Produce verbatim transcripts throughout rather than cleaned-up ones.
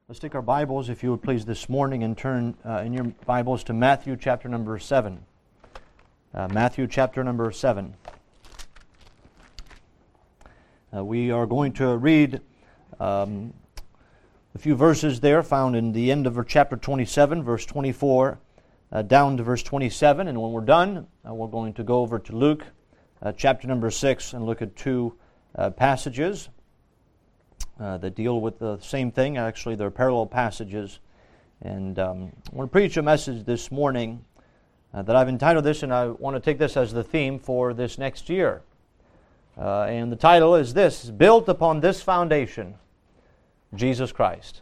Let's take our Bibles, if you would please, this morning and turn uh, in your Bibles to Matthew chapter number seven. Uh, Matthew chapter number seven. Uh, we are going to read um, a few verses there found in the end of chapter twenty-seven, verse twenty-four, uh, down to verse twenty-seven. And when we're done, uh, we're going to go over to Luke uh, chapter number six and look at two uh, passages. Uh, that deal with the same thing. Actually, they're parallel passages. And um, I want to preach a message this morning uh, that I've entitled this, and I want to take this as the theme for this next year. Uh, and the title is this: Built Upon This Foundation, Jesus Christ.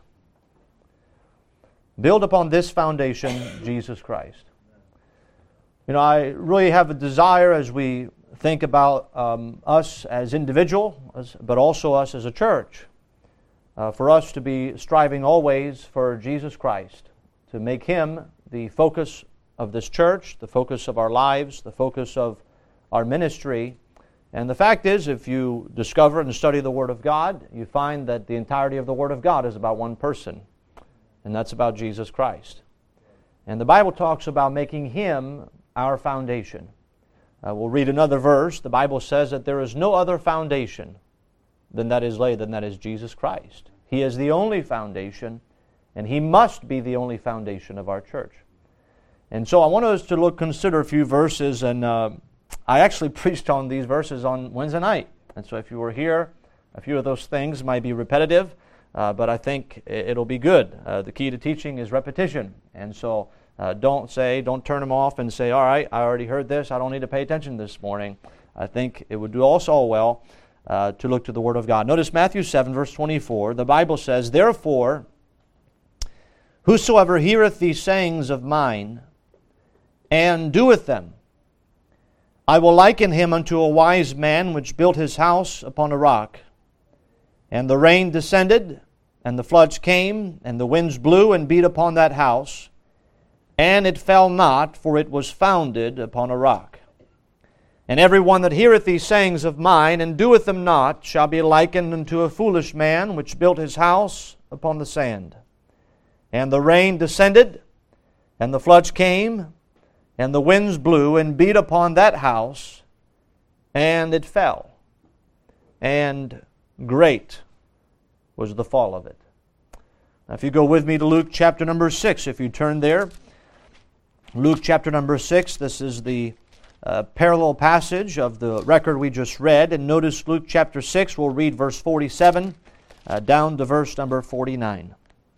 Built upon this foundation, Jesus Christ. You know, I really have a desire as we think about um, us as individuals, but also us as a church, Uh, for us to be striving always for Jesus Christ, to make Him the focus of this church, the focus of our lives, the focus of our ministry. And the fact is, if you discover and study the Word of God, you find that the entirety of the Word of God is about one person, and that's about Jesus Christ. And the Bible talks about making Him our foundation. Uh, we'll read another verse. The Bible says that there is no other foundation than that is laid, than that is Jesus Christ. He is the only foundation, and He must be the only foundation of our church. And so I want us to look, consider a few verses, and uh, I actually preached on these verses on Wednesday night. And so if you were here, a few of those things might be repetitive, uh, but I think it'll be good. Uh, the key to teaching is repetition. And so uh, don't say, don't turn them off and say, all right, I already heard this, I don't need to pay attention this morning. I think it would do also well Uh, to look to the Word of God. Notice Matthew seven, verse twenty-four. The Bible says, Therefore, whosoever heareth these sayings of mine, and doeth them, I will liken him unto a wise man which built his house upon a rock. And the rain descended, and the floods came, and the winds blew and beat upon that house, and it fell not, for it was founded upon a rock. And every one that heareth these sayings of mine, and doeth them not, shall be likened unto a foolish man, which built his house upon the sand. And the rain descended, and the floods came, and the winds blew, and beat upon that house, and it fell. And great was the fall of it. Now, if you go with me to Luke chapter number six, if you turn there. Luke chapter number six, this is the Uh, parallel passage of the record we just read. And notice Luke chapter six, we'll read verse forty-seven uh, down to verse number forty-nine.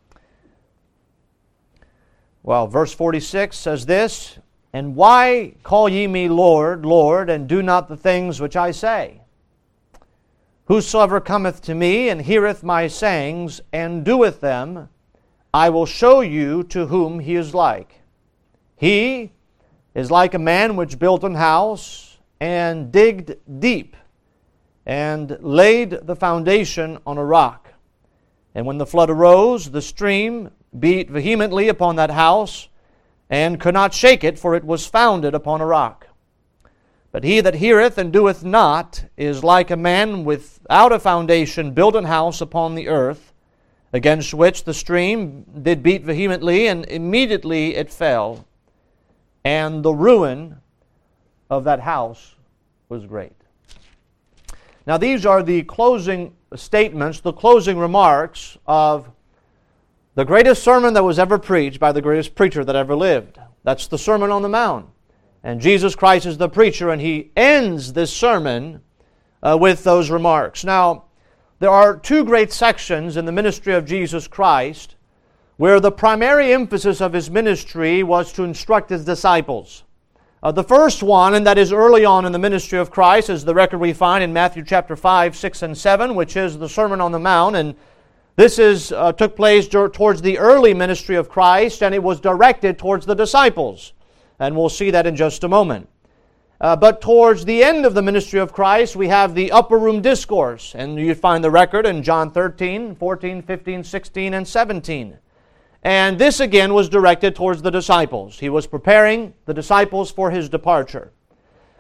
Well, verse forty-six says this, And why call ye me Lord, Lord, and do not the things which I say? Whosoever cometh to me, and heareth my sayings, and doeth them, I will show you to whom he is like. He is like a man which built an house, and digged deep, and laid the foundation on a rock. And when the flood arose, the stream beat vehemently upon that house, and could not shake it, for it was founded upon a rock. But he that heareth and doeth not is like a man without a foundation built an house upon the earth, against which the stream did beat vehemently, and immediately it fell. And the ruin of that house was great. Now these are the closing statements, the closing remarks of the greatest sermon that was ever preached by the greatest preacher that ever lived. That's the Sermon on the Mount. And Jesus Christ is the preacher, and He ends this sermon uh, with those remarks. Now, there are two great sections in the ministry of Jesus Christ where the primary emphasis of His ministry was to instruct His disciples. Uh, the first one, and that is early on in the ministry of Christ, is the record we find in Matthew chapter five, six, and seven, which is the Sermon on the Mount. And this is uh, took place towards the early ministry of Christ, and it was directed towards the disciples. And we'll see that in just a moment. Uh, but towards the end of the ministry of Christ, we have the upper room discourse. And you find the record in John thirteen, fourteen, fifteen, sixteen, and seventeen. And this again was directed towards the disciples. He was preparing the disciples for His departure.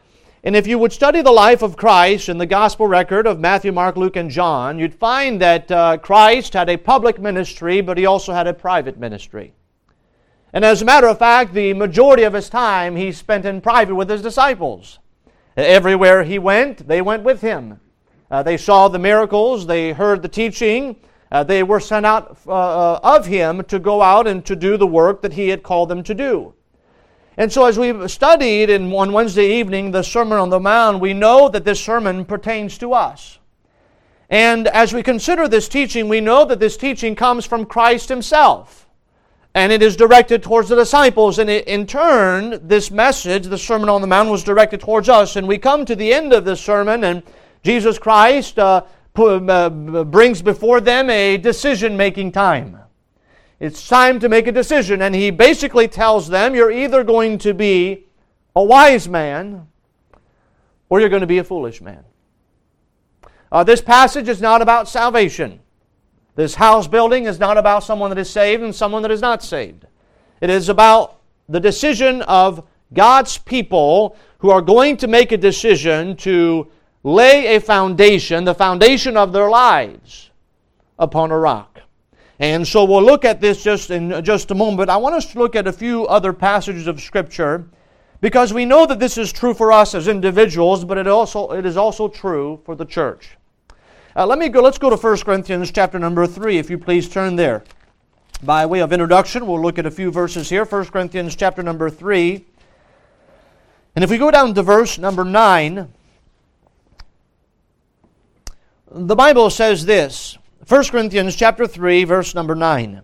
And if you would study the life of Christ in the gospel record of Matthew, Mark, Luke, and John, you'd find that uh, Christ had a public ministry, but he also had a private ministry. And as a matter of fact, the majority of his time he spent in private with his disciples. Everywhere he went, they went with him. Uh, they saw the miracles, they heard the teaching, uh, they were sent out uh, of him to go out and to do the work that he had called them to do. And so as we've studied in, on Wednesday evening the Sermon on the Mount, we know that this sermon pertains to us. And as we consider this teaching, we know that this teaching comes from Christ himself. And it is directed towards the disciples. And in turn, this message, the Sermon on the Mount, was directed towards us. And we come to the end of this sermon, and Jesus Christ uh, brings before them a decision-making time. It's time to make a decision, and he basically tells them, you're either going to be a wise man or you're going to be a foolish man. Uh, this passage is not about salvation. This house building is not about someone that is saved and someone that is not saved. It is about the decision of God's people who are going to make a decision to lay a foundation, the foundation of their lives, upon a rock. And so we'll look at this just in just a moment. I want us to look at a few other passages of Scripture because we know that this is true for us as individuals, but it also it is also true for the church. Uh, let me go. Let's go to First Corinthians chapter number three, if you please turn there. By way of introduction, we'll look at a few verses here. First Corinthians chapter number three. And if we go down to verse number nine, the Bible says this. First Corinthians chapter three, verse number nine.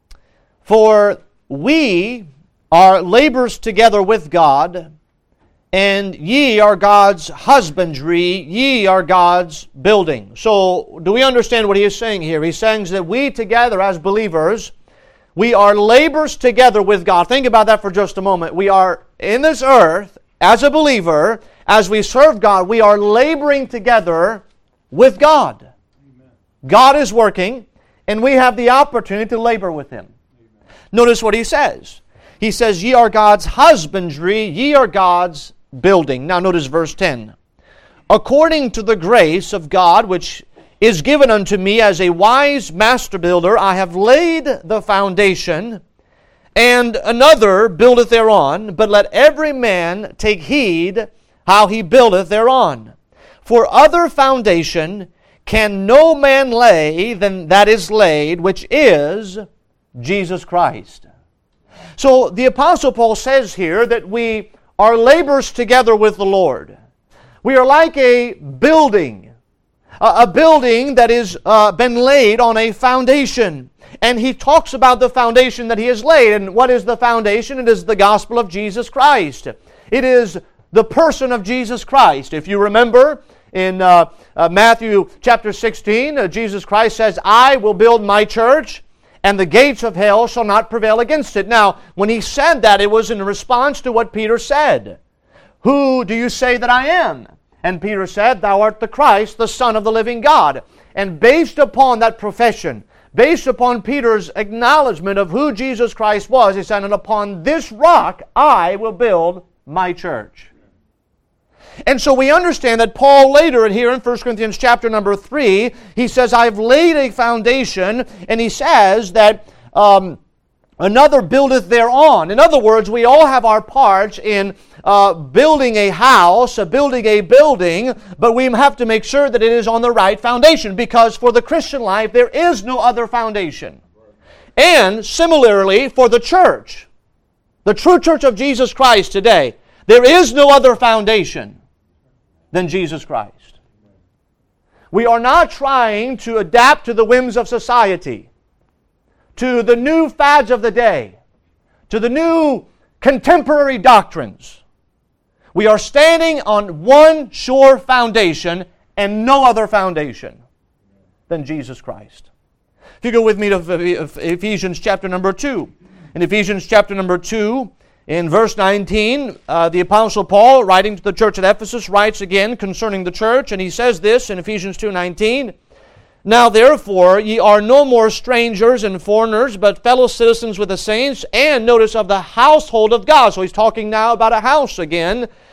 For we are laborers together with God, and ye are God's husbandry, ye are God's building. So, do we understand what he is saying here? He's saying that we together as believers, we are laborers together with God. Think about that for just a moment. We are in this earth as a believer, as we serve God, we are laboring together with God. God is working, and we have the opportunity to labor with Him. Amen. Notice what He says. He says, ye are God's husbandry, ye are God's building. Now notice verse ten. According to the grace of God, which is given unto me as a wise master builder, I have laid the foundation, and another buildeth thereon. But let every man take heed how he buildeth thereon. For other foundation can no man lay than that is laid, which is Jesus Christ. So the Apostle Paul says here that we are laborers together with the Lord. We are like a building, a building that has uh, been laid on a foundation. And he talks about the foundation that he has laid. And what is the foundation? It is the gospel of Jesus Christ. It is the person of Jesus Christ. If you remember, in uh, uh, Matthew chapter sixteen, uh, Jesus Christ says, I will build my church, and the gates of hell shall not prevail against it. Now, when he said that, it was in response to what Peter said. Who do you say that I am? And Peter said, thou art the Christ, the Son of the living God. And based upon that profession, based upon Peter's acknowledgement of who Jesus Christ was, he said, and upon this rock I will build my church. And so we understand that Paul later here in First Corinthians chapter number three, he says, I've laid a foundation, and he says that um, another buildeth thereon. In other words, we all have our parts in uh, building a house, uh, building a building, but we have to make sure that it is on the right foundation, because for the Christian life, there is no other foundation. And similarly, for the church, the true church of Jesus Christ today, there is no other foundation than Jesus Christ. We are not trying to adapt to the whims of society, to the new fads of the day, to the new contemporary doctrines. We are standing on one sure foundation and no other foundation than Jesus Christ. If you go with me to Ephesians chapter number two. In Ephesians chapter number two, in verse nineteen, uh, the Apostle Paul, writing to the church at Ephesus, writes again concerning the church, and he says this in Ephesians two nineteen, now therefore ye are no more strangers and foreigners, but fellow citizens with the saints, and notice of the household of God. So he's talking now about a house again.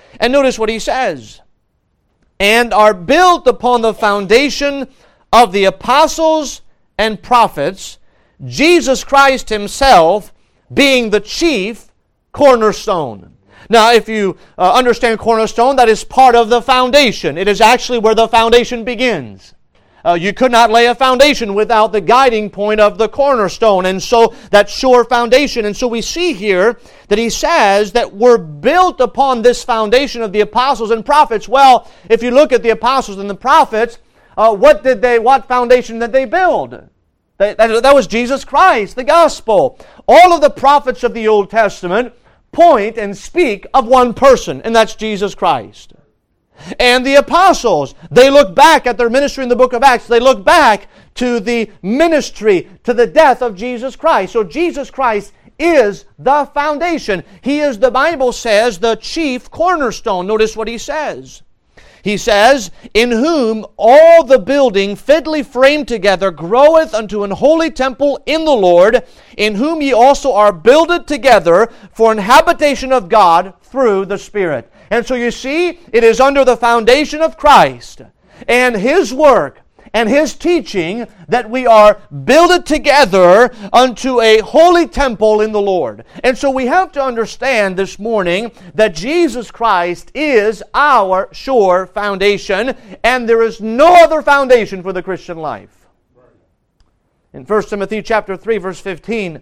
And notice what he says. And are built upon the foundation of the apostles and prophets, Jesus Christ himself being the chief cornerstone. Now, if you uh, understand cornerstone, that is part of the foundation. It is actually where the foundation begins. Uh, you could not lay a foundation without the guiding point of the cornerstone, and so that sure foundation. And so we see here that he says that we're built upon this foundation of the apostles and prophets. Well, if you look at the apostles and the prophets, uh, what did they? What foundation did they build? They, that, that was Jesus Christ, the gospel. All of the prophets of the Old Testament point and speak of one person, and that's Jesus Christ. And the apostles, they look back at their ministry in the book of Acts. They look back to the ministry, to the death of Jesus Christ. So Jesus Christ is the foundation. He is, the Bible says, the chief cornerstone. Notice what he says. He says, in whom all the building fitly framed together groweth unto an holy temple in the Lord, in whom ye also are builded together for an habitation of God through the Spirit. And so you see, it is under the foundation of Christ and His work and His teaching that we are builded together unto a holy temple in the Lord. And so we have to understand this morning that Jesus Christ is our sure foundation, and there is no other foundation for the Christian life. In First Timothy chapter three, verse fifteen,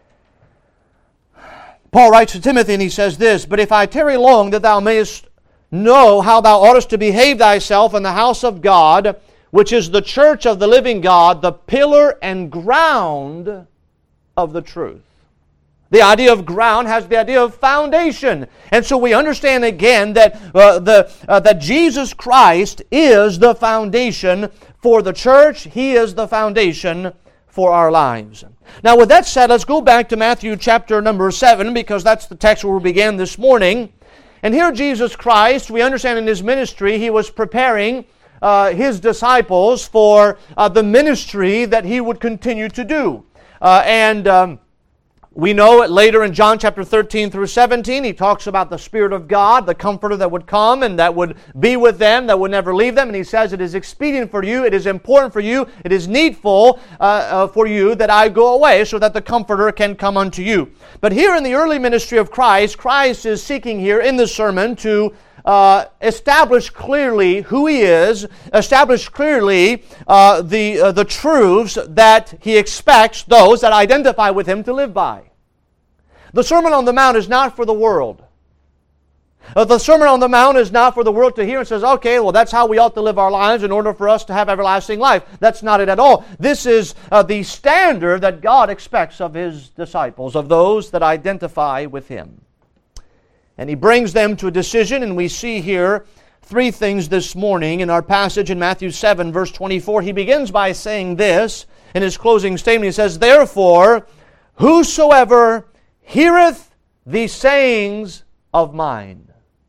Paul writes to Timothy and he says this, But if I tarry long, that thou mayest know how thou oughtest to behave thyself in the house of God, which is the church of the living God, the pillar and ground of the truth. The idea of ground has the idea of foundation. And so we understand again that, uh, the, uh, that Jesus Christ is the foundation for the church. He is the foundation for our lives. Now with that said, let's go back to Matthew chapter number seven, because that's the text where we began this morning. And here Jesus Christ, we understand in His ministry, He was preparing uh, His disciples for uh, the ministry that He would continue to do. Uh, and um, we know it later in John chapter thirteen through seventeen, He talks about the Spirit of God, the Comforter that would come and that would be with them, that would never leave them. And He says, it is expedient for you, it is important for you, it is needful uh, uh, for you that I go away so that the Comforter can come unto you. But here in the early ministry of Christ, Christ is seeking here in the sermon to Uh, establish clearly who He is, establish clearly uh, the, uh, the truths that He expects those that identify with Him to live by. The Sermon on the Mount is not for the world. Uh, the Sermon on the Mount is not for the world to hear and says, okay, well that's how we ought to live our lives in order for us to have everlasting life. That's not it at all. This is uh, the standard that God expects of His disciples, of those that identify with Him. And He brings them to a decision, and we see here three things this morning in our passage in Matthew seven, verse twenty-four. He begins by saying this in His closing statement. He says, Therefore, whosoever heareth these sayings of mine.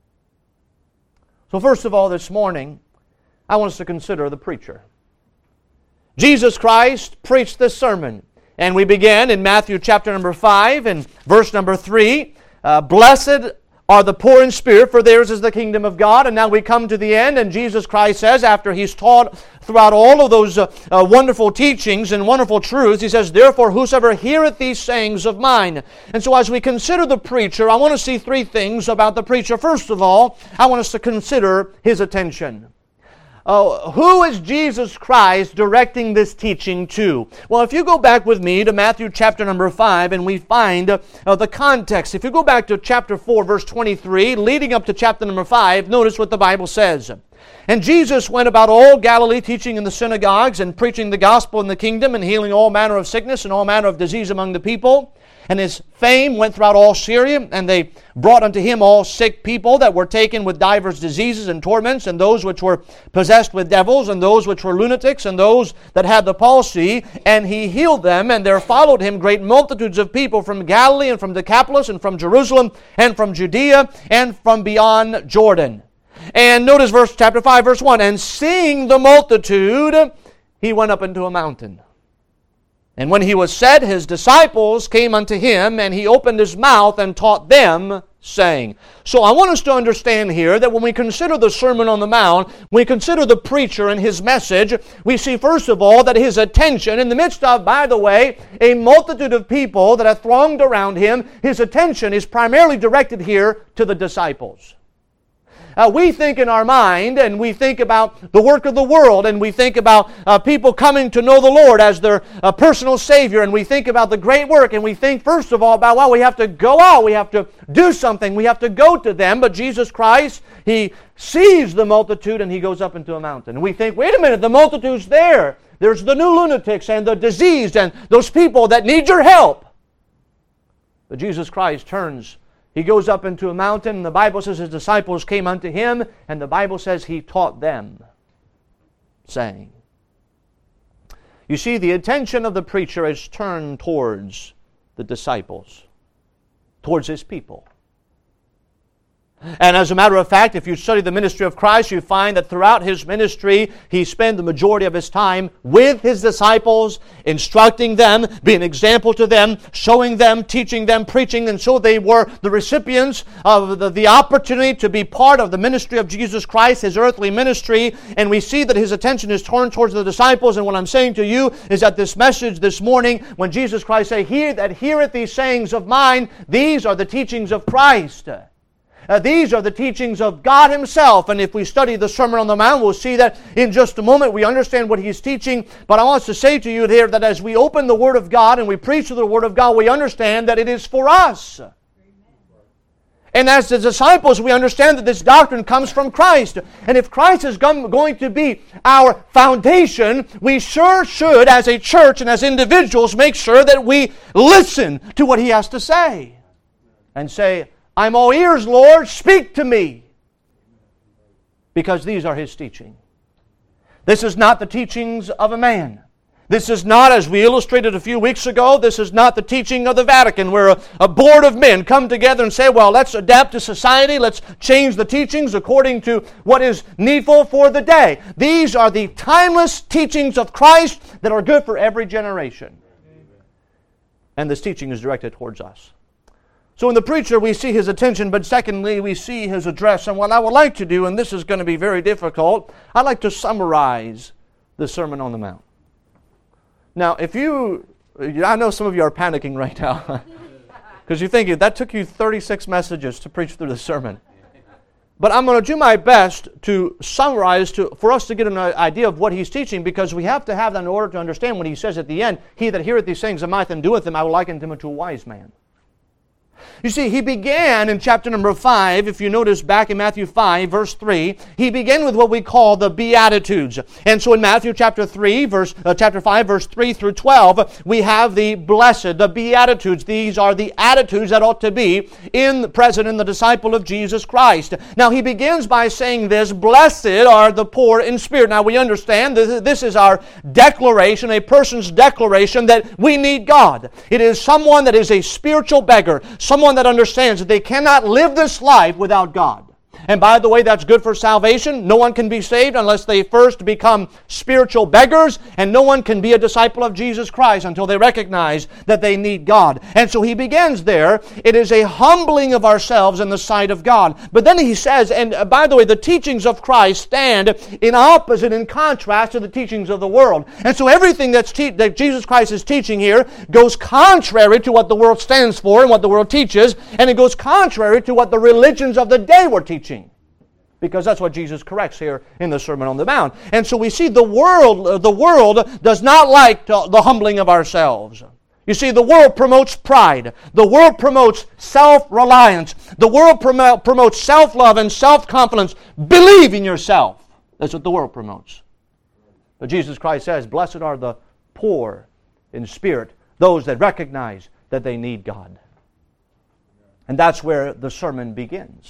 So first of all this morning, I want us to consider the preacher. Jesus Christ preached this sermon, and we began in Matthew chapter number five and verse number three. Uh, Blessed are the poor in spirit, for theirs is the kingdom of God. And now we come to the end, and Jesus Christ says, after He's taught throughout all of those uh, uh, wonderful teachings and wonderful truths, He says, Therefore, whosoever heareth these sayings of mine. And so as we consider the preacher, I want to see three things about the preacher. First of all, I want us to consider his attention. Uh, who is Jesus Christ directing this teaching to? Well, if you go back with me to Matthew chapter number five, and we find uh, the context. If you go back to chapter four, verse twenty-three, leading up to chapter number five, notice what the Bible says. And Jesus went about all Galilee, teaching in the synagogues, and preaching the gospel in the kingdom, and healing all manner of sickness and all manner of disease among the people. And His fame went throughout all Syria, and they brought unto Him all sick people that were taken with divers diseases and torments, and those which were possessed with devils, and those which were lunatics, and those that had the palsy, and He healed them. And there followed Him great multitudes of people from Galilee, and from Decapolis, and from Jerusalem, and from Judea, and from beyond Jordan. And notice verse chapter five, verse one, And seeing the multitude, He went up into a mountain. And when He was set, His disciples came unto Him, and He opened His mouth and taught them, saying. So I want us to understand here that when we consider the Sermon on the Mount, when we consider the preacher and his message, we see first of all that his attention, in the midst of, by the way, a multitude of people that have thronged around him, his attention is primarily directed here to the disciples. Uh, we think in our mind, and we think about the work of the world, and we think about uh, people coming to know the Lord as their uh, personal Savior, and we think about the great work, and we think first of all about, well, we have to go out, we have to do something, we have to go to them. But Jesus Christ, He sees the multitude and He goes up into a mountain. And we think, wait a minute, the multitude's there. There's the new lunatics and the diseased and those people that need your help. But Jesus Christ turns. He goes up into a mountain, and the Bible says His disciples came unto Him, and the Bible says He taught them, saying. You see, the attention of the preacher is turned towards the disciples, towards His people. And as a matter of fact, if you study the ministry of Christ, you find that throughout His ministry, He spent the majority of His time with His disciples, instructing them, being an example to them, showing them, teaching them, preaching, and so they were the recipients of the, the opportunity to be part of the ministry of Jesus Christ, His earthly ministry, and we see that His attention is turned towards the disciples. And what I'm saying to you is that this message this morning, when Jesus Christ said, "He that heareth these sayings of mine," these are the teachings of Christ. Uh, these are the teachings of God Himself. And if we study the Sermon on the Mount, we'll see that in just a moment we understand what He's teaching. But I want to say to you here that as we open the Word of God and we preach the Word of God, we understand that it is for us. And as the disciples, we understand that this doctrine comes from Christ. And if Christ is going to be our foundation, we sure should, as a church and as individuals, make sure that we listen to what He has to say. And say, "I'm all ears, Lord, speak to me." Because these are His teaching. This is not the teachings of a man. This is not, as we illustrated a few weeks ago, this is not the teaching of the Vatican, where a, a board of men come together and say, well, let's adapt to society, let's change the teachings according to what is needful for the day. These are the timeless teachings of Christ that are good for every generation. And this teaching is directed towards us. So in the preacher, we see his attention, but secondly, we see his address. And what I would like to do, and this is going to be very difficult, I'd like to summarize the Sermon on the Mount. Now, if you, I know some of you are panicking right now, because you're thinking, that took you thirty-six messages to preach through the sermon. But I'm going to do my best to summarize to, for us to get an idea of what he's teaching, because we have to have that in order to understand when he says at the end, "He that heareth these sayings of mine and doeth them, I will liken him unto a wise man." You see, he began in chapter number five, if you notice back in Matthew five, verse three, he began with what we call the Beatitudes. And so in Matthew chapter three, verse uh, chapter five, verse three through twelve, we have the blessed, the Beatitudes. These are the attitudes that ought to be in the present in the disciple of Jesus Christ. Now he begins by saying this, "Blessed are the poor in spirit." Now we understand this, this is our declaration, a person's declaration that we need God. It is someone that is a spiritual beggar, someone that understands that they cannot live this life without God. And by the way, that's good for salvation. No one can be saved unless they first become spiritual beggars, and no one can be a disciple of Jesus Christ until they recognize that they need God. And so he begins there. It is a humbling of ourselves in the sight of God. But then he says, and by the way, the teachings of Christ stand in opposite, in contrast to the teachings of the world. And so everything that's te- that Jesus Christ is teaching here goes contrary to what the world stands for and what the world teaches, and it goes contrary to what the religions of the day were teaching. Because that's what Jesus corrects here in the Sermon on the Mount. And so we see the world, the world does not like to, the humbling of ourselves. You see, the world promotes pride. The world promotes self-reliance. The world promote, promotes self-love and self-confidence. Believe in yourself. That's what the world promotes. But Jesus Christ says, "Blessed are the poor in spirit," those that recognize that they need God. And that's where the sermon begins.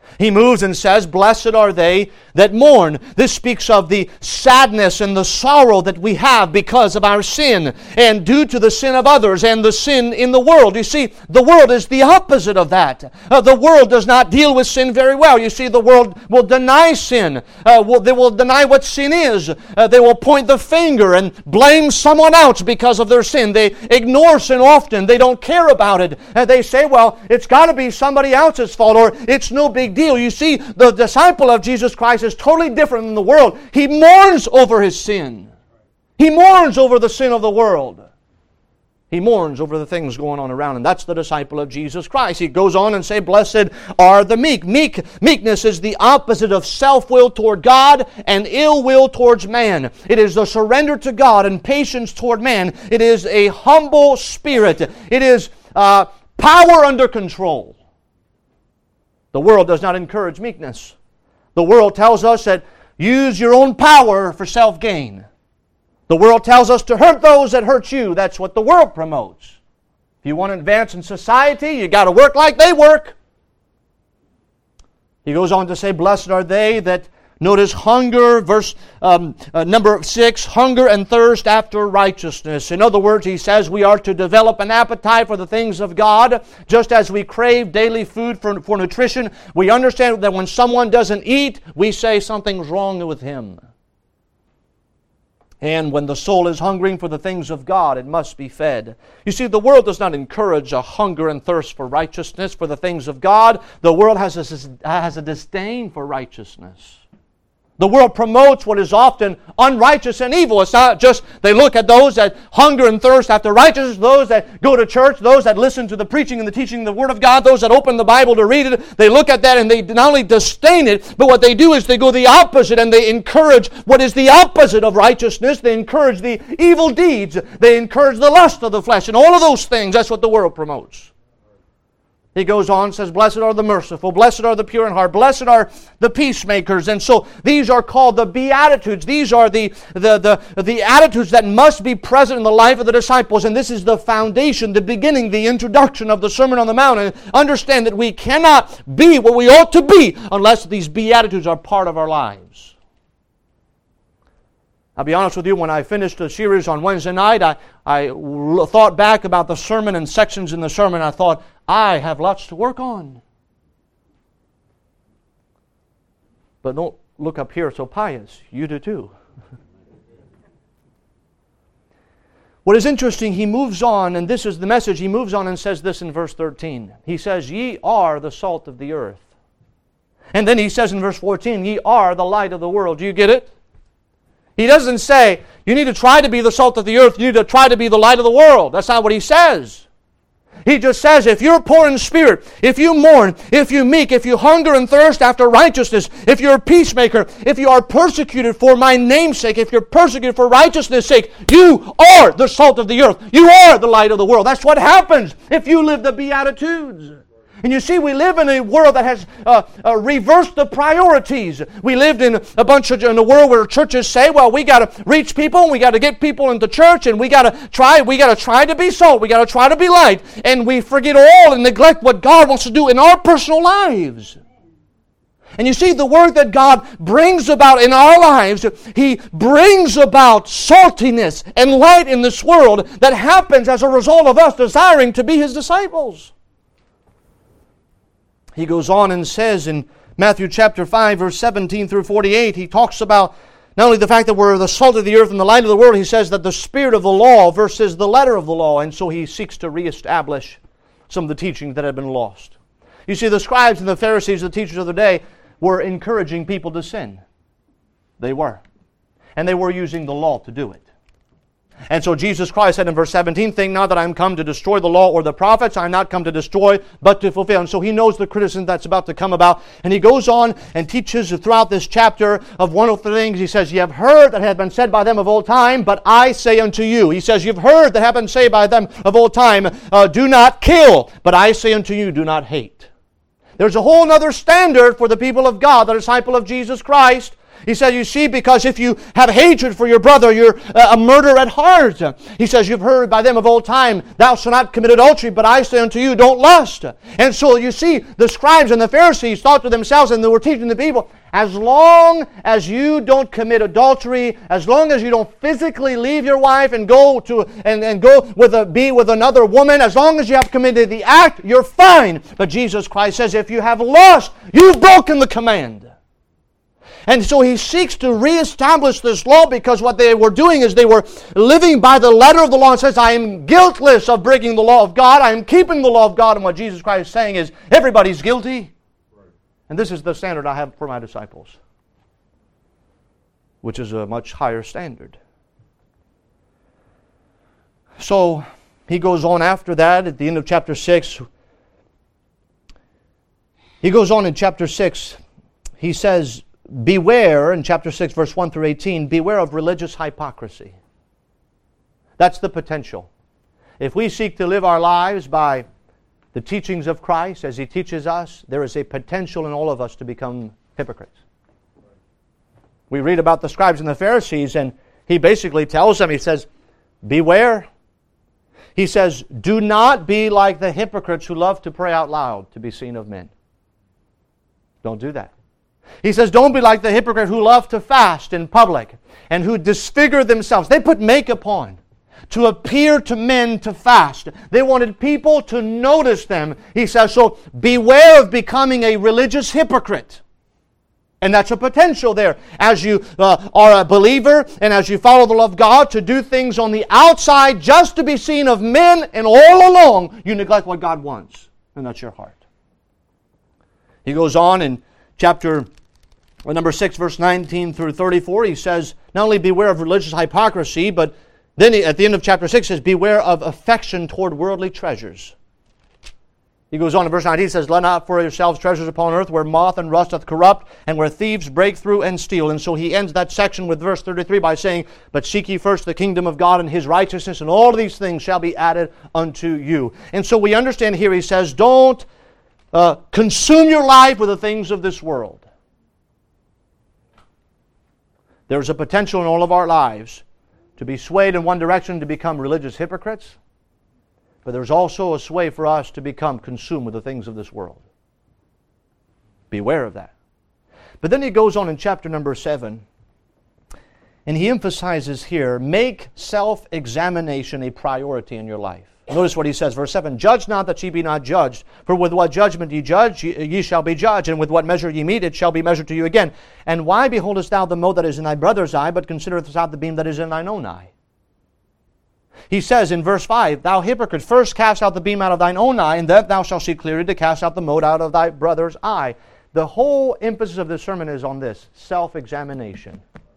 He moves and says, blessed are they that mourn. This speaks of the sadness and the sorrow that we have because of our sin and due to the sin of others and the sin in the world. You see, the world is the opposite of that. Uh, the world does not deal with sin very well. You see, the world will deny sin. Uh, will, they will deny what sin is. Uh, they will point the finger and blame someone else because of their sin. They ignore sin often. They don't care about it. Uh, they say, well, it's got to be somebody else's fault, or it's no big deal. You see, the disciple of Jesus Christ is totally different than the world. He mourns over his sin. He mourns over the sin of the world. He mourns over the things going on around him. That's the disciple of Jesus Christ. He goes on and say, blessed are the meek. Meek. Meekness is the opposite of self-will toward God and ill will towards man. It is the surrender to God and patience toward man. It is a humble spirit. It is uh, power under control. The world does not encourage meekness. The world tells us that use your own power for self-gain. The world tells us to hurt those that hurt you. That's what the world promotes. If you want to advance in society, you got to work like they work. He goes on to say, blessed are they that, notice hunger, verse um, uh, number six, hunger and thirst after righteousness. In other words, he says we are to develop an appetite for the things of God, just as we crave daily food for, for nutrition. We understand that when someone doesn't eat, we say something's wrong with him. And when the soul is hungering for the things of God, it must be fed. You see, the world does not encourage a hunger and thirst for righteousness, for the things of God. The world has a, has a disdain for righteousness. The world promotes what is often unrighteous and evil. It's not just they look at those that hunger and thirst after righteousness, those that go to church, those that listen to the preaching and the teaching of the Word of God, those that open the Bible to read it. They look at that and they not only disdain it, but what they do is they go the opposite and they encourage what is the opposite of righteousness. They encourage the evil deeds. They encourage the lust of the flesh and all of those things. That's what the world promotes. He goes on and says, blessed are the merciful, blessed are the pure in heart, blessed are the peacemakers. And so these are called the Beatitudes. These are the, the, the, the attitudes that must be present in the life of the disciples. And this is the foundation, the beginning, the introduction of the Sermon on the Mount. And understand that we cannot be what we ought to be unless these Beatitudes are part of our lives. I'll be honest with you, when I finished the series on Wednesday night, I, I thought back about the sermon and sections in the sermon. I thought, I have lots to work on. But don't look up here so pious. You do too. What is interesting, he moves on, and this is the message. He moves on and says this in verse thirteen. He says, ye are the salt of the earth. And then he says in verse fourteen, ye are the light of the world. Do you get it? He doesn't say, you need to try to be the salt of the earth, you need to try to be the light of the world. That's not what he says. He just says, if you're poor in spirit, if you mourn, if you meek, if you hunger and thirst after righteousness, if you're a peacemaker, if you are persecuted for my name's sake, if you're persecuted for righteousness' sake, you are the salt of the earth. You are the light of the world. That's what happens if you live the Beatitudes. And you see, we live in a world that has uh, uh, reversed the priorities. We lived in a bunch of in a world where churches say, "Well, we got to reach people, and we got to get people into church, and we got to try, we got to try to be salt, we got to try to be light," and we forget all and neglect what God wants to do in our personal lives. And you see, the work that God brings about in our lives, He brings about saltiness and light in this world that happens as a result of us desiring to be His disciples. He goes on and says in Matthew chapter five, verse seventeen through forty-eight, he talks about not only the fact that we're the salt of the earth and the light of the world, he says that the spirit of the law versus the letter of the law, and so he seeks to reestablish some of the teachings that had been lost. You see, the scribes and the Pharisees, the teachers of the day, were encouraging people to sin. They were. And they were using the law to do it. And so Jesus Christ said in verse seventeen, think not that I am come to destroy the law or the prophets. I am not come to destroy, but to fulfill. And so he knows the criticism that's about to come about. And he goes on and teaches throughout this chapter of one of the things. He says, ye have heard that had been said by them of old time, but I say unto you. He says, you've heard that have been said by them of old time, uh, do not kill, but I say unto you, do not hate. There's a whole other standard for the people of God, the disciple of Jesus Christ. He says, you see, because if you have hatred for your brother, you're a murderer at heart. He says, you've heard by them of old time, thou shalt not commit adultery, but I say unto you, don't lust. And so you see, the scribes and the Pharisees thought to themselves, and they were teaching the people, as long as you don't commit adultery, as long as you don't physically leave your wife and go to and, and go with a be with another woman, as long as you have committed the act, you're fine. But Jesus Christ says, if you have lust, you've broken the command. And so he seeks to reestablish this law, because what they were doing is they were living by the letter of the law, and says, I am guiltless of breaking the law of God. I am keeping the law of God. And what Jesus Christ is saying is, everybody's guilty. And this is the standard I have for my disciples, which is a much higher standard. So he goes on after that at the end of chapter six. He goes on in chapter six. He says, beware, in chapter six, verse one through eighteen, beware of religious hypocrisy. That's the potential. If we seek to live our lives by the teachings of Christ, as He teaches us, there is a potential in all of us to become hypocrites. We read about the scribes and the Pharisees, and He basically tells them, He says, beware. He says, do not be like the hypocrites who love to pray out loud to be seen of men. Don't do that. He says, don't be like the hypocrite who love to fast in public and who disfigure themselves. They put makeup on to appear to men to fast. They wanted people to notice them. He says, so beware of becoming a religious hypocrite. And that's a potential there. As you uh, are a believer and as you follow the love of God, to do things on the outside just to be seen of men, and all along you neglect what God wants. And that's your heart. He goes on in chapter number six, verse nineteen through thirty-four. He says, not only beware of religious hypocrisy, but then he, at the end of chapter six, says, beware of affection toward worldly treasures. He goes on in verse nineteen, he says, lay not for yourselves treasures upon earth, where moth and rust doth corrupt, and where thieves break through and steal. And so he ends that section with verse thirty-three by saying, but seek ye first the kingdom of God and His righteousness, and all these things shall be added unto you. And so we understand here, he says, don't uh, consume your life with the things of this world. There's a potential in all of our lives to be swayed in one direction, to become religious hypocrites. But there's also a sway for us to become consumed with the things of this world. Beware of that. But then he goes on in chapter number seven, and he emphasizes here, make self-examination a priority in your life. Notice what he says, verse seven, judge not that ye be not judged, for with what judgment ye judge, ye, ye shall be judged, and with what measure ye mete, it shall be measured to you again. And why beholdest thou the mote that is in thy brother's eye, but considerest not the beam that is in thine own eye? He says in verse five, thou hypocrite, first cast out the beam out of thine own eye, and then thou shalt see clearly to cast out the mote out of thy brother's eye. The whole emphasis of this sermon is on this, self-examination.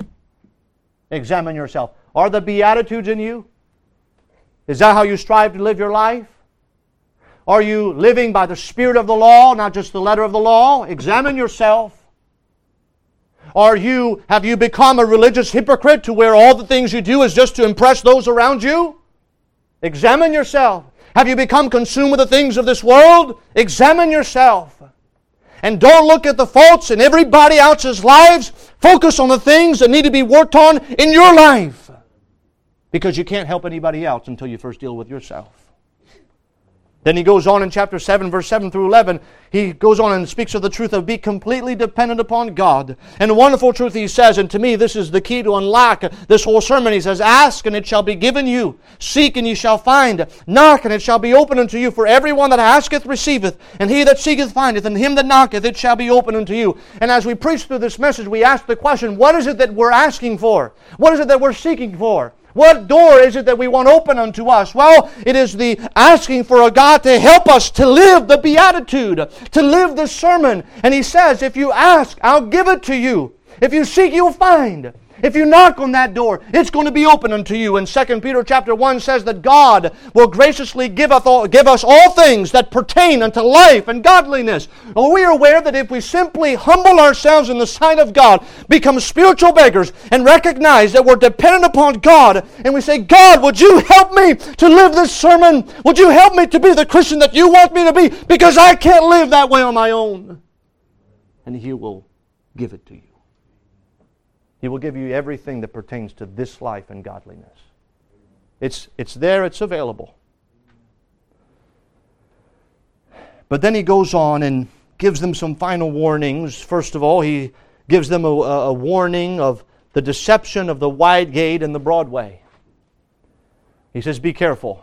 Examine yourself. Are the Beatitudes in you? Is that how you strive to live your life? Are you living by the spirit of the law, not just the letter of the law? Examine yourself. Are you, have you become a religious hypocrite to where all the things you do is just to impress those around you? Examine yourself. Have you become consumed with the things of this world? Examine yourself. And don't look at the faults in everybody else's lives. Focus on the things that need to be worked on in your life. Because you can't help anybody else until you first deal with yourself. Then he goes on in chapter seven, verse seven through eleven. He goes on and speaks of the truth of be completely dependent upon God. And a wonderful truth he says, and to me this is the key to unlock this whole sermon. He says, ask and it shall be given you. Seek and ye shall find. Knock and it shall be opened unto you. For everyone that asketh receiveth. And he that seeketh findeth. And him that knocketh it shall be opened unto you. And as we preach through this message, we ask the question, what is it that we're asking for? What is it that we're seeking for? What door is it that we want open unto us? Well, it is the asking for a God to help us to live the Beatitude, to live the sermon. And He says, if you ask, I'll give it to you. If you seek, you'll find. If you knock on that door, it's going to be open unto you. And Second Peter chapter one says that God will graciously give us all, give us all things that pertain unto life and godliness. Well, we are aware that if we simply humble ourselves in the sight of God, become spiritual beggars, and recognize that we're dependent upon God, and we say, God, would you help me to live this sermon? Would you help me to be the Christian that you want me to be? Because I can't live that way on my own. And He will give it to you. He will give you everything that pertains to this life and godliness. It's, it's there, it's available. But then he goes on and gives them some final warnings. First of all, he gives them a, a warning of the deception of the wide gate and the broad way. He says, be careful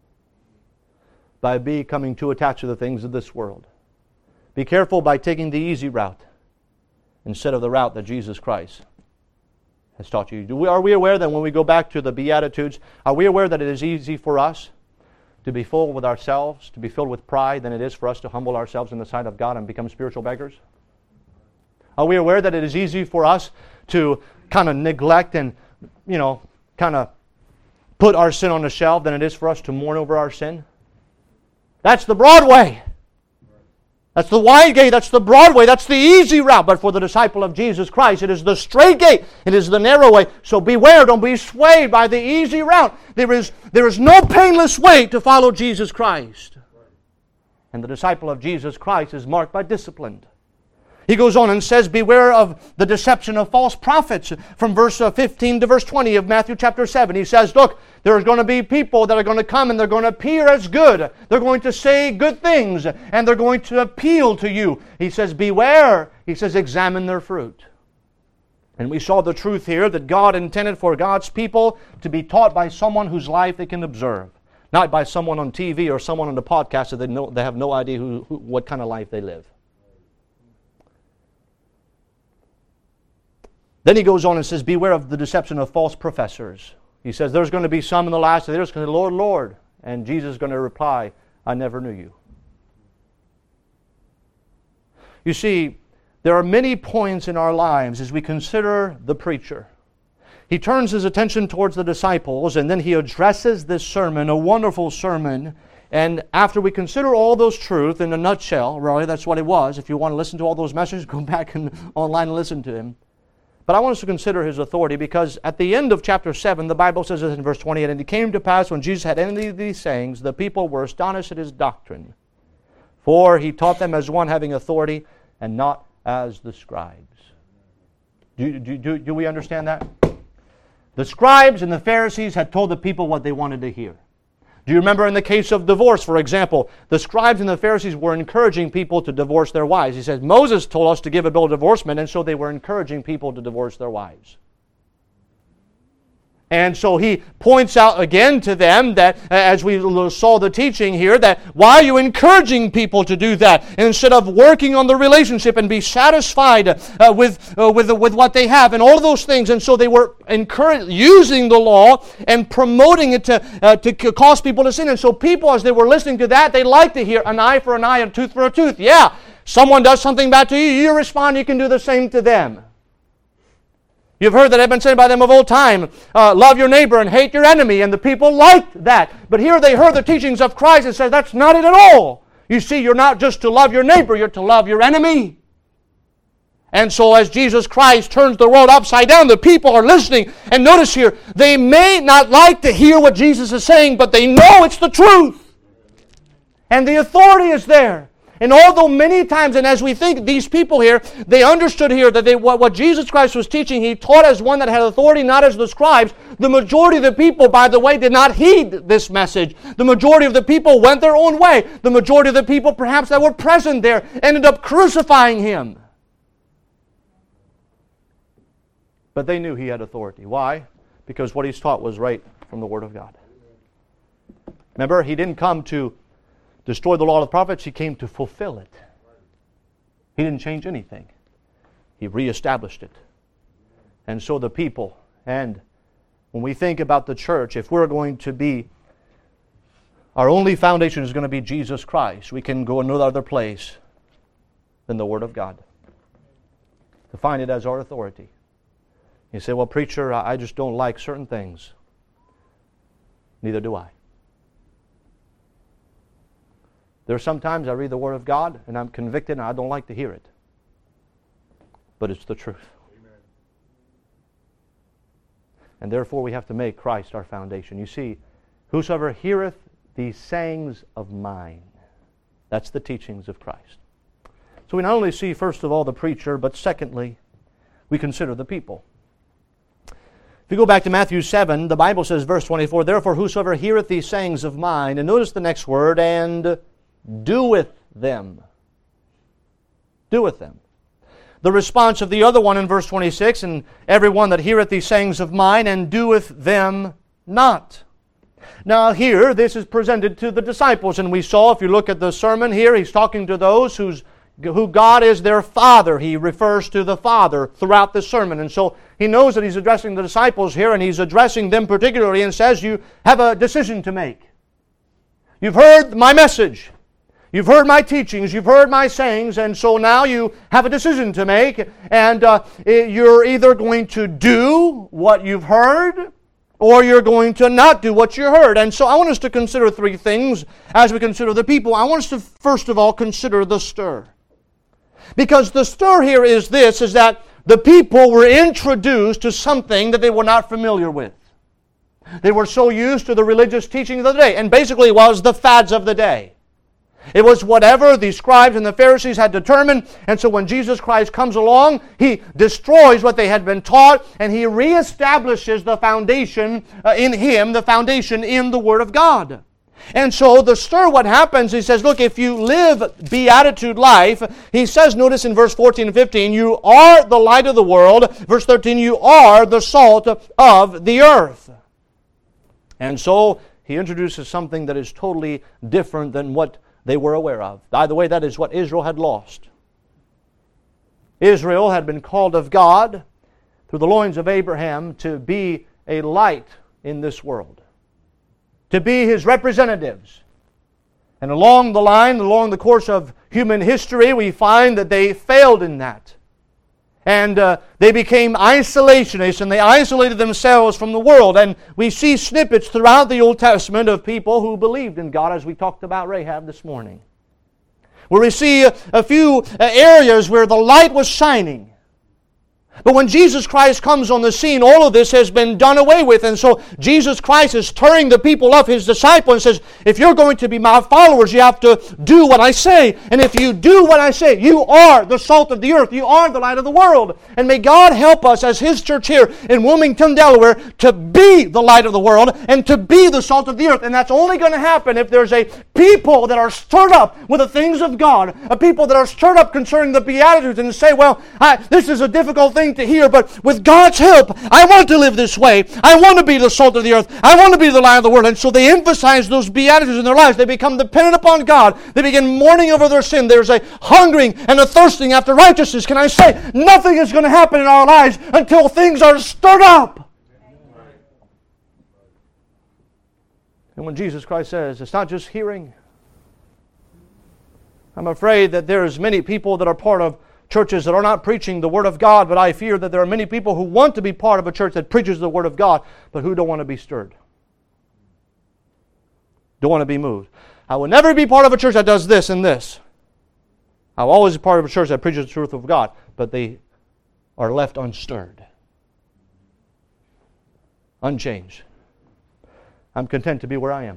by becoming too attached to the things of this world. Be careful by taking the easy route instead of the route that Jesus Christ has taught you. Do we, are we aware that when we go back to the Beatitudes, are we aware that it is easy for us to be full with ourselves, to be filled with pride, than it is for us to humble ourselves in the sight of God and become spiritual beggars? Are we aware that it is easy for us to kind of neglect and, you know, kind of put our sin on the shelf than it is for us to mourn over our sin? That's the broad way. That's the wide gate, that's the broad way, that's the easy route. But for the disciple of Jesus Christ, it is the straight gate, it is the narrow way. So beware, don't be swayed by the easy route. There is, there is no painless way to follow Jesus Christ. And the disciple of Jesus Christ is marked by discipline. He goes on and says, beware of the deception of false prophets. From verse fifteen to verse twenty of Matthew chapter seven, he says, look, there's going to be people that are going to come and they're going to appear as good. They're going to say good things and they're going to appeal to you. He says, beware. He says, examine their fruit. And we saw the truth here that God intended for God's people to be taught by someone whose life they can observe. Not by someone on T V or someone on the podcast that they, know, they have no idea who, who, what kind of life they live. Then he goes on and says, beware of the deception of false professors. He says, there's going to be some in the last day, they're just going to say, Lord, Lord. And Jesus is going to reply, I never knew you. You see, there are many points in our lives as we consider the preacher. He turns his attention towards the disciples, and then he addresses this sermon, a wonderful sermon. And after we consider all those truths in a nutshell, really, that's what it was. If you want to listen to all those messages, go back and online and listen to him. But I want us to consider his authority, because at the end of chapter seven, the Bible says in verse twenty-eight, and it came to pass when Jesus had ended these sayings, the people were astonished at his doctrine. For he taught them as one having authority, and not as the scribes. Do, do, do, do we understand that? The scribes and the Pharisees had told the people what they wanted to hear. Do you remember in the case of divorce, for example, the scribes and the Pharisees were encouraging people to divorce their wives. He says, Moses told us to give a bill of divorcement, and so they were encouraging people to divorce their wives. And so he points out again to them that, as we saw the teaching here, that why are you encouraging people to do that instead of working on the relationship and be satisfied uh, with, uh, with, with what they have and all of those things. And so they were encouraging, using the law and promoting it to, uh, to cause people to sin. And so people, as they were listening to that, they like to hear an eye for an eye and a tooth for a tooth. Yeah, someone does something bad to you, you respond, you can do the same to them. You've heard that it had been said by them of old time, uh, love your neighbor and hate your enemy, and the people liked that. But here they heard the teachings of Christ and said, that's not it at all. You see, you're not just to love your neighbor, you're to love your enemy. And so as Jesus Christ turns the world upside down, the people are listening. And notice here, they may not like to hear what Jesus is saying, but they know it's the truth. And the authority is there. And although many times, and as we think, these people here, they understood here that they, what, what Jesus Christ was teaching, He taught as one that had authority, not as the scribes. The majority of the people, by the way, did not heed this message. The majority of the people went their own way. The majority of the people, perhaps, that were present there, ended up crucifying Him. But they knew He had authority. Why? Because what He's taught was right from the Word of God. Remember, He didn't come to destroy the law of the prophets, He came to fulfill it. He didn't change anything. He reestablished it. And so the people, and when we think about the church, if we're going to be, our only foundation is going to be Jesus Christ, we can go no other place than the Word of God to find it as our authority. You say, well, preacher, I just don't like certain things. Neither do I. There are sometimes I read the Word of God and I'm convicted and I don't like to hear it. But it's the truth. Amen. And therefore we have to make Christ our foundation. You see, whosoever heareth these sayings of mine, that's the teachings of Christ. So we not only see first of all the preacher, but secondly, we consider the people. If you go back to Matthew seven, the Bible says, verse twenty-four, therefore whosoever heareth these sayings of mine, and notice the next word, and doeth them. Doeth them. The response of the other one in verse twenty-six, and every one that heareth these sayings of mine, and doeth them not. Now here, this is presented to the disciples, and we saw, if you look at the sermon here, he's talking to those whose who God is their Father. He refers to the Father throughout the sermon. And so he knows that he's addressing the disciples here, and he's addressing them particularly, and says, you have a decision to make. You've heard my message. You've heard my teachings. You've heard my sayings. And so now you have a decision to make. And uh, you're either going to do what you've heard, or you're going to not do what you heard. And so I want us to consider three things as we consider the people. I want us to first of all consider the stir. Because the stir here is this, is that the people were introduced to something that they were not familiar with. They were so used to the religious teaching of the day, and basically it was the fads of the day. It was whatever the scribes and the Pharisees had determined, and so when Jesus Christ comes along, He destroys what they had been taught, and He reestablishes the foundation uh, in Him, the foundation in the Word of God. And so the stir, what happens, he says, look, if you live beatitude life, he says, notice in verse fourteen and fifteen, you are the light of the world. Verse thirteen, you are the salt of the earth. And so he introduces something that is totally different than what they were aware of. By the way, that is what Israel had lost. Israel had been called of God through the loins of Abraham to be a light in this world, to be His representatives. And along the line, along the course of human history, we find that they failed in that. And uh, they became isolationists, and they isolated themselves from the world. And we see snippets throughout the Old Testament of people who believed in God, as we talked about Rahab this morning, where we see a, a few uh, areas where the light was shining. But when Jesus Christ comes on the scene, all of this has been done away with. And so Jesus Christ is stirring the people up, His disciple, and says, if you're going to be my followers, you have to do what I say. And if you do what I say, you are the salt of the earth. You are the light of the world. And may God help us as His church here in Wilmington, Delaware, to be the light of the world and to be the salt of the earth. And that's only going to happen if there's a people that are stirred up with the things of God, a people that are stirred up concerning the Beatitudes and say, well, I, this is a difficult thing to hear, but with God's help, I want to live this way. I want to be the salt of the earth. I want to be the light of the world. And so they emphasize those Beatitudes in their lives. They become dependent upon God. They begin mourning over their sin. There's a hungering and a thirsting after righteousness. Can I say, nothing is going to happen in our lives until things are stirred up. And when Jesus Christ says, it's not just hearing. I'm afraid that there's many people that are part of churches that are not preaching the Word of God, but I fear that there are many people who want to be part of a church that preaches the Word of God, but who don't want to be stirred. Don't want to be moved. I will never be part of a church that does this and this. I will always be part of a church that preaches the truth of God, but they are left unstirred, unchanged. I'm content to be where I am.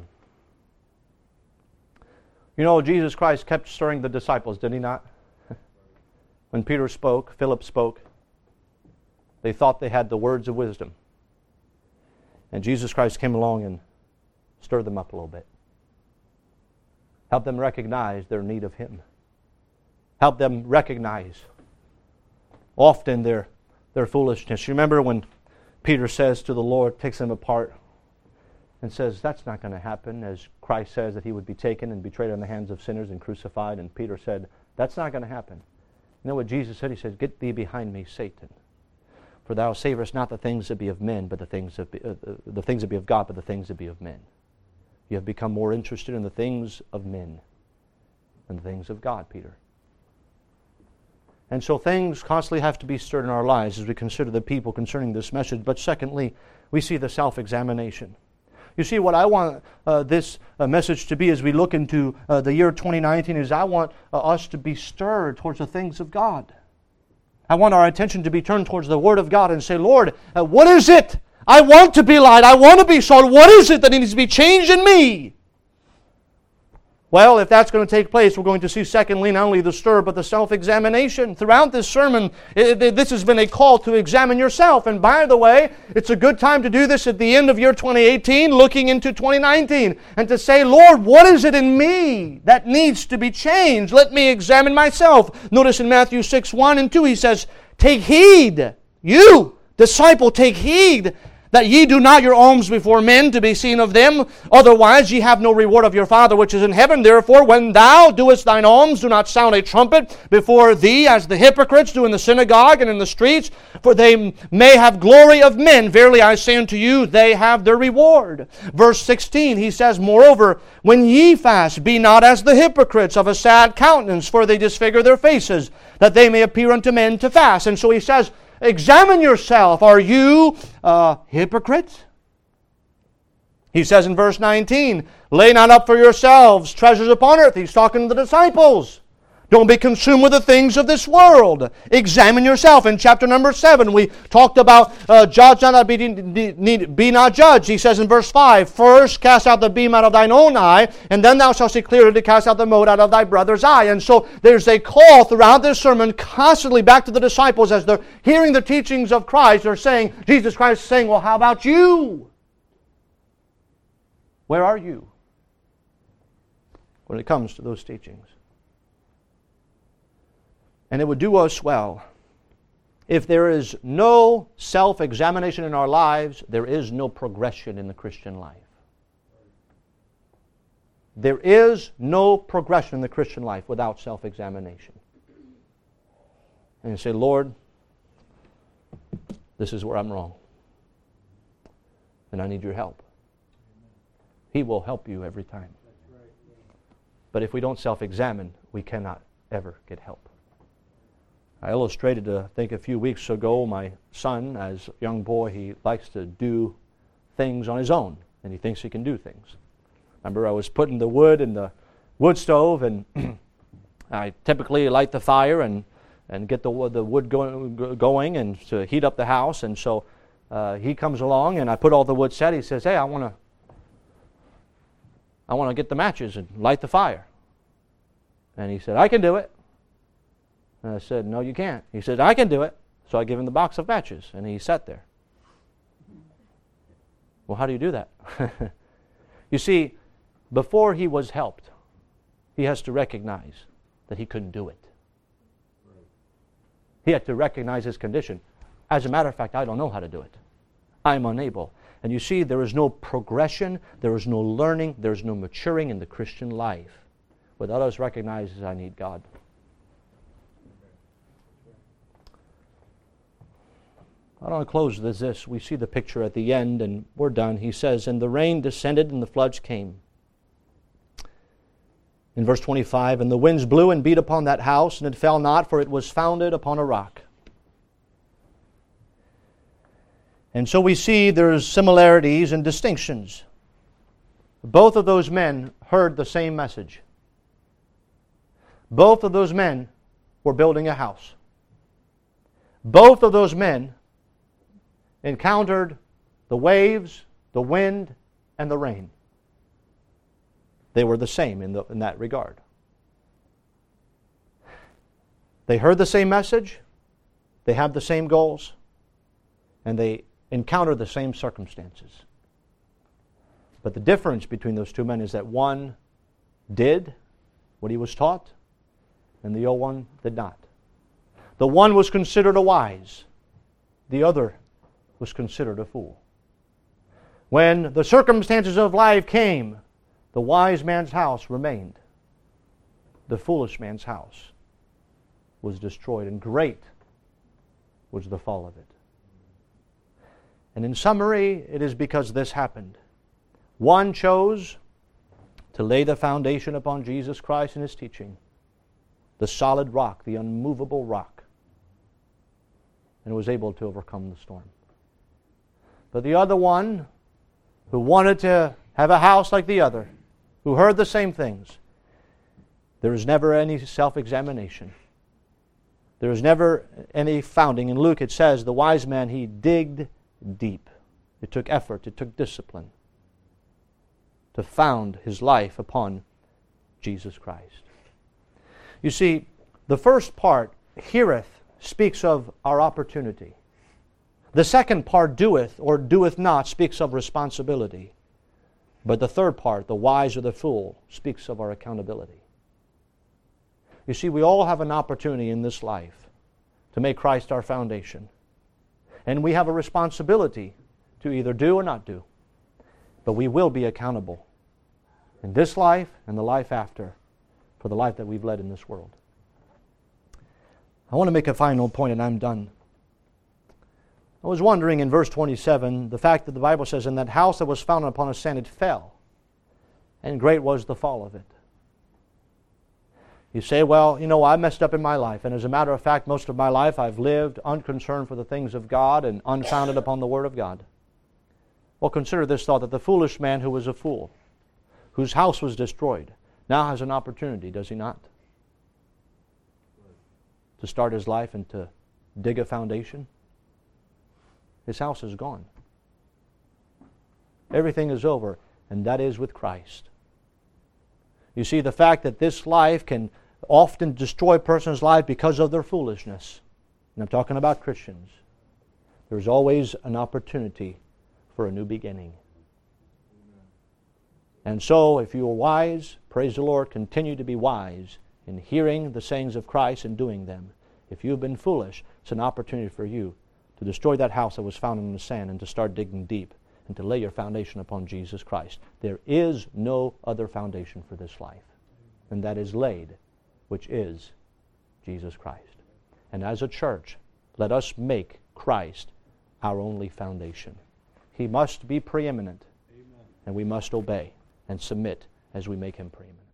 You know, Jesus Christ kept stirring the disciples, did He not? When Peter spoke, Philip spoke, they thought they had the words of wisdom. And Jesus Christ came along and stirred them up a little bit. Help them recognize their need of Him. Help them recognize often their, their foolishness. You remember when Peter says to the Lord, takes him apart, and says, that's not going to happen, as Christ says that He would be taken and betrayed in the hands of sinners and crucified. And Peter said, that's not going to happen. You know what Jesus said? He said, get thee behind me, Satan. For thou savorest not the things that be of men, but the things that be, uh, the things that be of God, but the things that be of men. You have become more interested in the things of men than the things of God, Peter. And so things constantly have to be stirred in our lives as we consider the people concerning this message. But secondly, we see the self-examination. You see, what I want uh, this uh, message to be as we look into uh, the year twenty nineteen is I want uh, us to be stirred towards the things of God. I want our attention to be turned towards the Word of God and say, Lord, uh, what is it? I want to be light. I want to be salt. What is it that needs to be changed in me? Well, if that's going to take place, we're going to see, secondly, not only the stir, but the self-examination. Throughout this sermon, it, it, this has been a call to examine yourself. And by the way, it's a good time to do this at the end of year twenty eighteen, looking into twenty nineteen, and to say, Lord, what is it in me that needs to be changed? Let me examine myself. Notice in Matthew six, one and two, he says, take heed, you, disciple, take heed, that ye do not your alms before men to be seen of them, otherwise ye have no reward of your Father which is in heaven. Therefore, when thou doest thine alms, do not sound a trumpet before thee, as the hypocrites do in the synagogue and in the streets, for they may have glory of men. Verily I say unto you, they have their reward. Verse sixteen, he says, moreover, when ye fast, be not as the hypocrites of a sad countenance, for they disfigure their faces, that they may appear unto men to fast. And so he says, examine yourself. Are you a hypocrite? He says in verse nineteen, lay not up for yourselves treasures upon earth. He's talking to the disciples. Don't be consumed with the things of this world. Examine yourself. In chapter number seven, we talked about uh, judge not, be, be not judged. He says in verse five, first cast out the beam out of thine own eye, and then thou shalt see clearly to cast out the mote out of thy brother's eye. And so there's a call throughout this sermon constantly back to the disciples as they're hearing the teachings of Christ. They're saying, Jesus Christ is saying, well, how about you? Where are you when it comes to those teachings? And it would do us well. If there is no self-examination in our lives, there is no progression in the Christian life. There is no progression in the Christian life without self-examination. And you say, Lord, this is where I'm wrong. And I need your help. He will help you every time. But if we don't self-examine, we cannot ever get help. I illustrated, uh, I think a few weeks ago, my son, as a young boy, he likes to do things on his own, and he thinks he can do things. Remember, I was putting the wood in the wood stove, and I typically light the fire and, and get the, the wood going, going and to heat up the house. And so uh, he comes along, and I put all the wood set. He says, hey, I want to I want to get the matches and light the fire. And he said, I can do it. And I said, no, you can't. He said, I can do it. So I give him the box of matches, and he sat there. Well, how do you do that? You see, before he was helped, he has to recognize that he couldn't do it. He had to recognize his condition. As a matter of fact, I don't know how to do it. I'm unable. And you see, there is no progression, there is no learning, there is no maturing in the Christian life without us recognizing I need God. I want to close with this. We see the picture at the end, and we're done. He says, and the rain descended, and the floods came. In verse twenty-five, and the winds blew and beat upon that house, and it fell not, for it was founded upon a rock. And so we see there's similarities and distinctions. Both of those men heard the same message. Both of those men were building a house. Both of those men encountered the waves, the wind, and the rain. They were the same in, the, in that regard. They heard the same message, they have the same goals, and they encounter the same circumstances. But the difference between those two men is that one did what he was taught, and the other one did not. The one was considered a wise, the other was considered a fool. When the circumstances of life came, the wise man's house remained. The foolish man's house was destroyed, and great was the fall of it. And in summary, it is because this happened. One chose to lay the foundation upon Jesus Christ and His teaching, the solid rock, the unmovable rock, and was able to overcome the storm. But the other one, who wanted to have a house like the other, who heard the same things, there is never any self-examination. There is never any founding. In Luke it says, the wise man, he digged deep. It took effort, it took discipline to found his life upon Jesus Christ. You see, the first part, heareth, speaks of our opportunity. The second part, doeth or doeth not, speaks of responsibility. But the third part, the wise or the fool, speaks of our accountability. You see, we all have an opportunity in this life to make Christ our foundation. And we have a responsibility to either do or not do. But we will be accountable in this life and the life after for the life that we've led in this world. I want to make a final point and I'm done. I was wondering in verse twenty-seven, the fact that the Bible says, "In that house that was founded upon a sand it fell, and great was the fall of it." You say, well, you know, I messed up in my life, and as a matter of fact, most of my life I've lived unconcerned for the things of God and unfounded upon the Word of God. Well, consider this thought, that the foolish man who was a fool, whose house was destroyed, now has an opportunity, does he not? To start his life and to dig a foundation. His house is gone. Everything is over, and that is with Christ. You see, the fact that this life can often destroy a person's life because of their foolishness, and I'm talking about Christians, there's always an opportunity for a new beginning. And so, if you are wise, praise the Lord, continue to be wise in hearing the sayings of Christ and doing them. If you've been foolish, it's an opportunity for you to destroy that house that was founded in the sand and to start digging deep and to lay your foundation upon Jesus Christ. There is no other foundation for this life, and that is laid, which is Jesus Christ. And as a church, let us make Christ our only foundation. He must be preeminent, Amen. And we must obey and submit as we make Him preeminent.